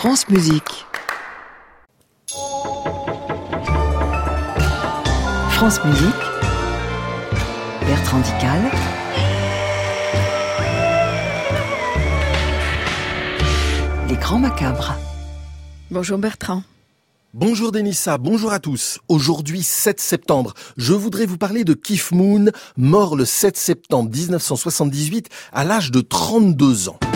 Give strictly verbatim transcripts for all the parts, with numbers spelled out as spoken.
France Musique. France Musique. Bertrand Dical. Les Grands Macabres. Bonjour Bertrand. Bonjour Denissa, bonjour à tous. Aujourd'hui sept septembre, je voudrais vous parler de Keith Moon, mort le sept septembre dix-neuf cent soixante-dix-huit à l'âge de trente-deux ans.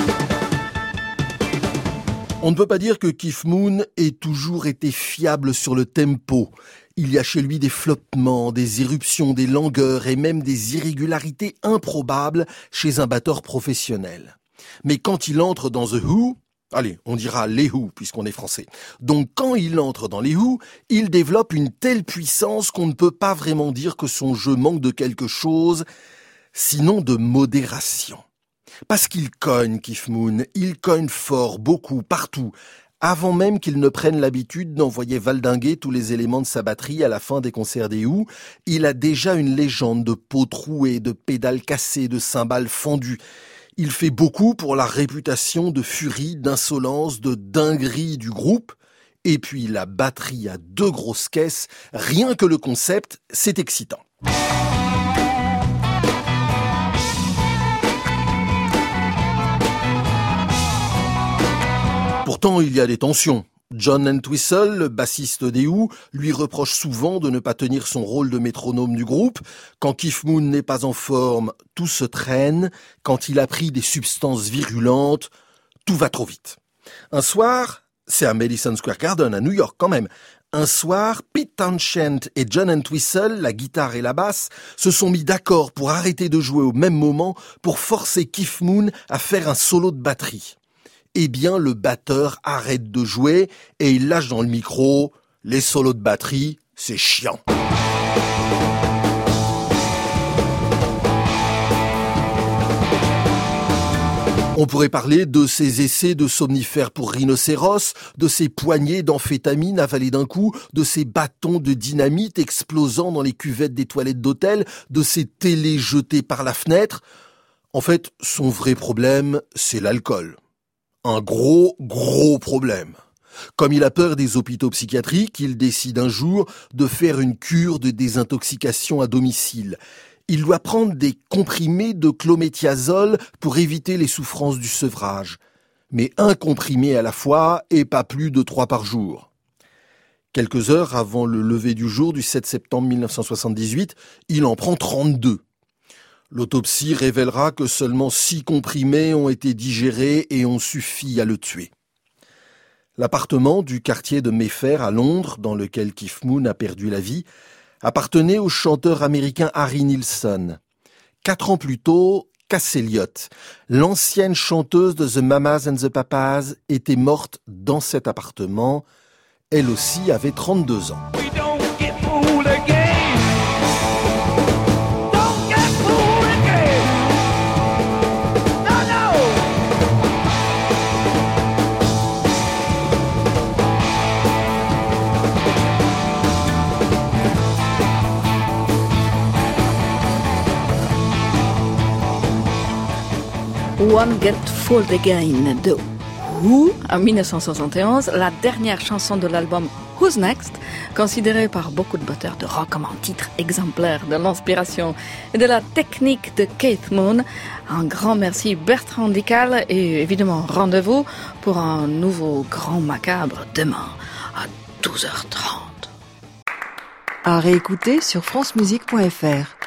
On ne peut pas dire que Keith Moon ait toujours été fiable sur le tempo. Il y a chez lui des flottements, des éruptions, des langueurs et même des irrégularités improbables chez un batteur professionnel. Mais quand il entre dans The Who, allez, on dira les Who puisqu'on est français. Donc quand il entre dans les Who, il développe une telle puissance qu'on ne peut pas vraiment dire que son jeu manque de quelque chose, sinon de modération. Parce qu'il cogne, Keith Moon, il cogne fort, beaucoup, partout, avant même qu'il ne prenne l'habitude d'envoyer valdinguer tous les éléments de sa batterie à la fin des concerts des Who. Il a déjà une légende de peau trouée, de pédales cassées, de cymbales fendues. Il fait beaucoup pour la réputation de furie, d'insolence, de dinguerie du groupe. Et puis la batterie à deux grosses caisses, rien que le concept, c'est excitant. Pourtant, il y a des tensions. John Entwistle, le bassiste des Who, lui reproche souvent de ne pas tenir son rôle de métronome du groupe. Quand Keith Moon n'est pas en forme, tout se traîne. Quand il a pris des substances virulentes, tout va trop vite. Un soir, c'est à Madison Square Garden, à New York quand même, un soir, Pete Townshend et John Entwistle, la guitare et la basse, se sont mis d'accord pour arrêter de jouer au même moment pour forcer Keith Moon à faire un solo de batterie. Eh bien, le batteur arrête de jouer et il lâche dans le micro « Les solos de batterie, c'est chiant ». On pourrait parler de ses essais de somnifères pour rhinocéros, de ses poignées d'amphétamine avalées d'un coup, de ses bâtons de dynamite explosant dans les cuvettes des toilettes d'hôtel, de ses télés jetées par la fenêtre. En fait, son vrai problème, c'est l'alcool. Un gros, gros problème. Comme il a peur des hôpitaux psychiatriques, il décide un jour de faire une cure de désintoxication à domicile. Il doit prendre des comprimés de clométhiazole pour éviter les souffrances du sevrage. Mais un comprimé à la fois et pas plus de trois par jour. Quelques heures avant le lever du jour du sept septembre mille neuf cent soixante-dix-huit, il en prend trente-deux. L'autopsie révélera que seulement six comprimés ont été digérés et ont suffi à le tuer. L'appartement du quartier de Mayfair à Londres, dans lequel Keith Moon a perdu la vie, appartenait au chanteur américain Harry Nilsson. Quatre ans plus tôt, Cass Elliot, l'ancienne chanteuse de The Mamas and the Papas, était morte dans cet appartement. Elle aussi avait trente-deux ans. Won't Get Fooled Again de Who en dix-neuf cent soixante et onze, la dernière chanson de l'album Who's Next, considérée par beaucoup de batteurs de rock comme un titre exemplaire de l'inspiration et de la technique de Keith Moon. Un grand merci Bertrand Dical et évidemment rendez-vous pour un nouveau Grand Macabre demain à douze heures trente. À réécouter sur francemusique point f r.